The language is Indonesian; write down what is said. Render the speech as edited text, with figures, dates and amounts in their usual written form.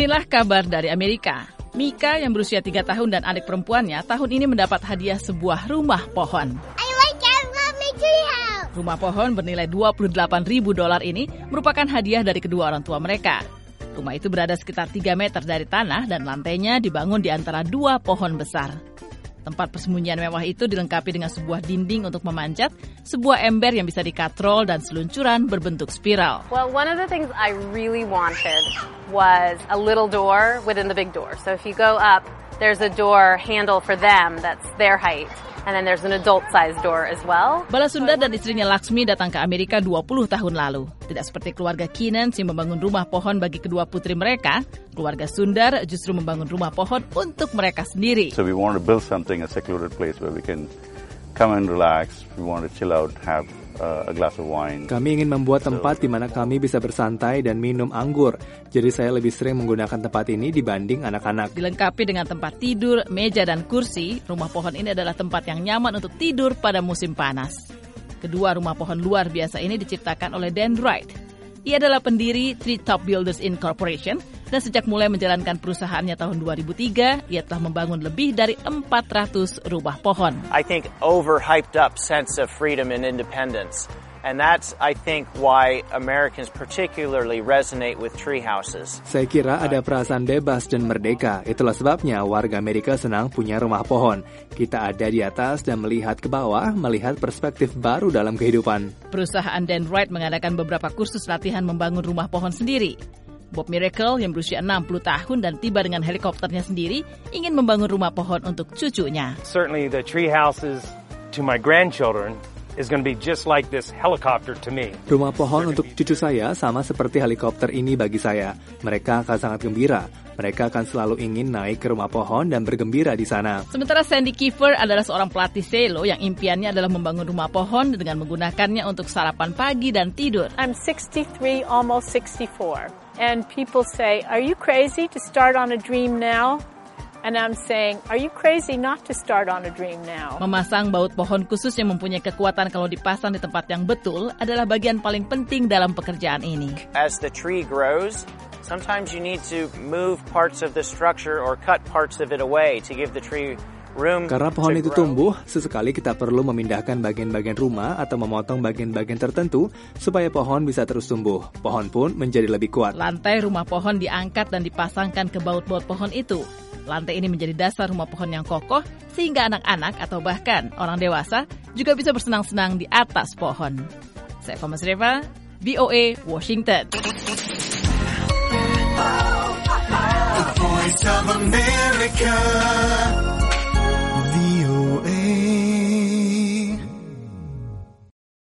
Inilah kabar dari Amerika. Mika yang berusia 3 tahun dan adik perempuannya tahun ini mendapat hadiah sebuah rumah pohon. Rumah pohon bernilai $28.000 ini merupakan hadiah dari kedua orang tua mereka. Rumah itu berada sekitar 3 meter dari tanah dan lantainya dibangun di antara 2 pohon besar. Tempat persembunyian mewah itu dilengkapi dengan sebuah dinding untuk memanjat, sebuah ember yang bisa dikatrol dan seluncuran berbentuk spiral. Well, one of the things I really wanted was a little door within the big door. So if you go up, there's a door handle for them that's their height. And then there's an adult-sized door as well. Bala Sundar dan istrinya Laksmi datang ke Amerika 20 tahun lalu. Tidak seperti keluarga Keenan yang membangun rumah pohon bagi kedua putri mereka, keluarga Sundar justru membangun rumah pohon untuk mereka sendiri. So we want to build something, a secluded place where we can come and relax. We want to chill out, have a glass of wine. Kami ingin membuat tempat di mana kami bisa bersantai dan minum anggur. Jadi saya lebih sering menggunakan tempat ini dibanding anak-anak. Dilengkapi dengan tempat tidur, meja dan kursi, rumah pohon ini adalah tempat yang nyaman untuk tidur pada musim panas. Kedua rumah pohon luar biasa ini diciptakan oleh Dan Wright. Ia adalah pendiri Treetop Builders Incorporation dan sejak mulai menjalankan perusahaannya tahun 2003, ia telah membangun lebih dari 400 rumah pohon. I think overhyped up sense of freedom and independence. And that's, I think, why Americans particularly resonate with tree houses. Saya kira ada perasaan bebas dan merdeka. Itulah sebabnya warga Amerika senang punya rumah pohon. Kita ada di atas dan melihat ke bawah, melihat perspektif baru dalam kehidupan. Perusahaan Dan Wright mengadakan beberapa kursus latihan membangun rumah pohon sendiri. Bob Miracle yang berusia 60 tahun dan tiba dengan helikopternya sendiri ingin membangun rumah pohon untuk cucunya. Certainly the tree houses to my grandchildren is going to be just like this helicopter to me. Rumah pohon untuk cucu saya sama seperti helikopter ini bagi saya. Mereka akan sangat gembira. Mereka akan selalu ingin naik ke rumah pohon dan bergembira di sana. Sementara Sandy Kiefer adalah seorang pelatih selo yang impiannya adalah membangun rumah pohon dengan menggunakannya untuk sarapan pagi dan tidur. I'm 63, almost 64. And people say, "Are you crazy to start on a dream now?" And I'm saying, are you crazy not to start on a dream now? Memasang baut pohon khusus yang mempunyai kekuatan kalau dipasang di tempat yang betul adalah bagian paling penting dalam pekerjaan ini. As the tree grows, sometimes you need to move parts of the structure or cut parts of it away to give the tree room. Karena pohon itu tumbuh, sesekali kita perlu memindahkan bagian-bagian rumah atau memotong bagian-bagian tertentu supaya pohon bisa terus tumbuh. Pohon pun menjadi lebih kuat. Lantai rumah pohon diangkat dan dipasangkan ke baut-baut pohon itu. Lantai ini menjadi dasar rumah pohon yang kokoh sehingga anak-anak atau bahkan orang dewasa juga bisa bersenang-senang di atas pohon. Saya Fama Sreva, VOA, Washington. The Voice of America.